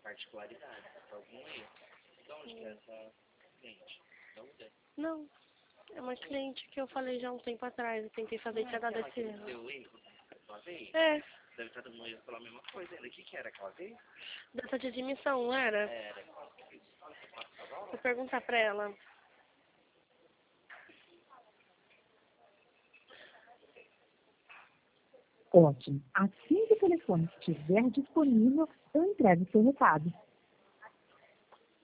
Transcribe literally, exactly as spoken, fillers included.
particularidade, tá algum erro. De onde que é essa cliente? Da U D E. Não, é uma cliente que eu falei já um tempo atrás, eu tentei fazer e tinha dado esse erro. Deu erro uma vez? É, Deve estar dando erro pela mesma coisa ainda. O que que era aquela vez? data de admissão, não era? Era. Vou perguntar pra ela. Ótimo. Assim que o telefone estiver disponível, eu entrego o seu recado.